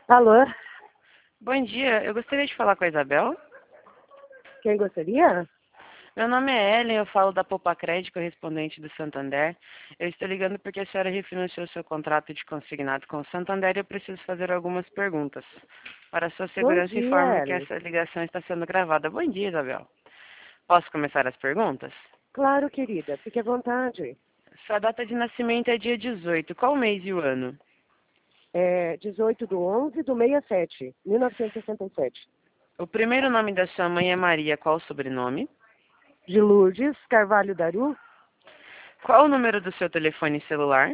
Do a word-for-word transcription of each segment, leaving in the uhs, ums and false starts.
Alô, Bom dia, eu gostaria de falar com a Isabel. quem gostaria? Meu nome é Ellen, eu falo da Poupa Crédito, correspondente do Santander. Eu estou ligando porque a senhora refinanciou seu contrato de consignado com o Santander e eu preciso fazer algumas perguntas. Para sua Bom segurança, informo dia, que Ellen. essa ligação está sendo gravada. Bom dia, Isabel. Posso começar as perguntas? Claro, querida, fique à vontade. Sua data de nascimento é dia dezoito. Qual o mês e o ano? É dezoito do onze do sessenta e sete, mil novecentos e sessenta e sete. O primeiro nome da sua mãe é Maria. Qual o sobrenome? De Lourdes Carvalho Daru, Qual o número do seu telefone celular?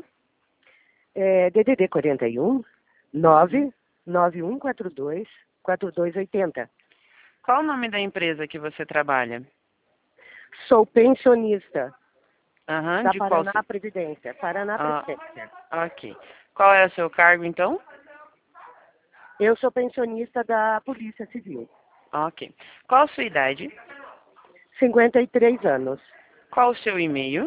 é D D D quarenta e um, nove nove um quatro dois, quatro dois oito zero. Qual o nome da empresa que você trabalha? Sou pensionista Aham, da de qual... Paraná se- Previdência. Paraná Ah, Previdência. ok. Qual é o seu cargo, então? Eu sou pensionista da Polícia Civil. Ok. Qual a sua idade? cinquenta e três anos. Qual o seu e-mail?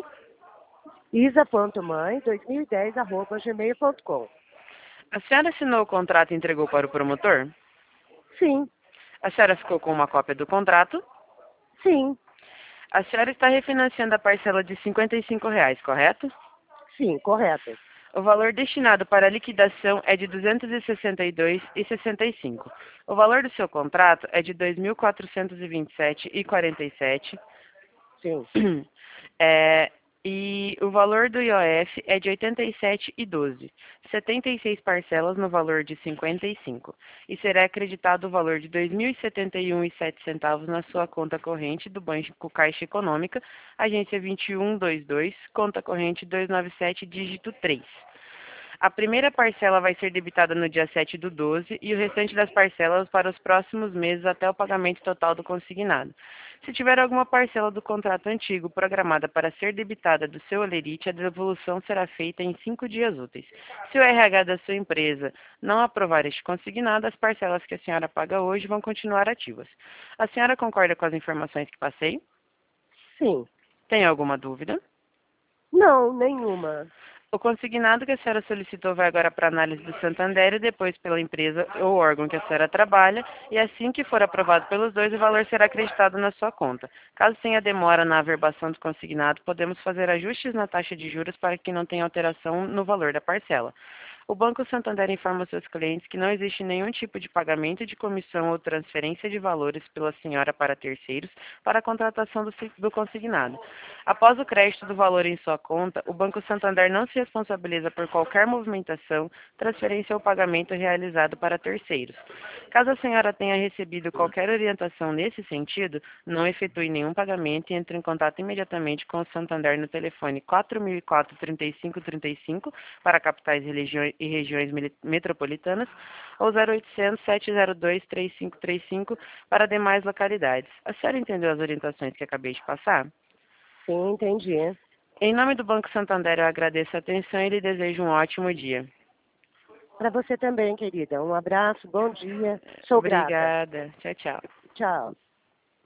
isa.mãe dois mil e dez arroba gmail ponto com. A senhora assinou o contrato e entregou para o promotor? Sim, A senhora ficou com uma cópia do contrato? sim, A senhora está refinanciando a parcela de cinquenta e cinco reais, correto? sim, correto. O valor destinado para a liquidação é de duzentos e sessenta e dois reais e sessenta e cinco centavos. O valor do seu contrato é de dois mil quatrocentos e vinte e sete reais e quarenta e sete Sim, centavos. É, e o valor do I O F é de oitenta e sete reais e doze centavos. setenta e seis parcelas no valor de cinquenta e cinco. E será acreditado o valor de dois mil e setenta e um reais e sete centavos na sua conta corrente do Banco Caixa Econômica, agência vinte e um vinte e dois, conta corrente duzentos e noventa e sete, dígito três. A primeira parcela vai ser debitada no dia sete do doze e o restante das parcelas para os próximos meses até o pagamento total do consignado. Se tiver alguma parcela do contrato antigo programada para ser debitada do seu holerite, a devolução será feita em cinco dias úteis. Se o R H da sua empresa não aprovar este consignado, as parcelas que a senhora paga hoje vão continuar ativas. A senhora concorda com as informações que passei? sim. Tem alguma dúvida? Não, nenhuma. O consignado que a senhora solicitou vai agora para análise do Santander e depois pela empresa ou órgão que a senhora trabalha, e assim que for aprovado pelos dois, o valor será acreditado na sua conta. Caso tenha demora na averbação do consignado, podemos fazer ajustes na taxa de juros para que não tenha alteração no valor da parcela. O Banco Santander informa seus clientes que não existe nenhum tipo de pagamento de comissão ou transferência de valores pela senhora para terceiros para a contratação do, si- do consignado. Após o crédito do valor em sua conta, o Banco Santander não se responsabiliza por qualquer movimentação, transferência ou pagamento realizado para terceiros. Caso a senhora tenha recebido qualquer orientação nesse sentido, não efetue nenhum pagamento e entre em contato imediatamente com o Santander no telefone quatro mil e quatro, trinta e cinco trinta e cinco para capitais e regiões, e regiões metropolitanas ou zero oitocentos, sete zero dois, três cinco três cinco para demais localidades. A senhora entendeu as orientações que acabei de passar? Sim, entendi. Em nome do Banco Santander, eu agradeço a atenção e lhe desejo um ótimo dia. Para você também, querida. Um abraço, bom dia. Sou grata. Obrigada. Tchau, tchau. Tchau.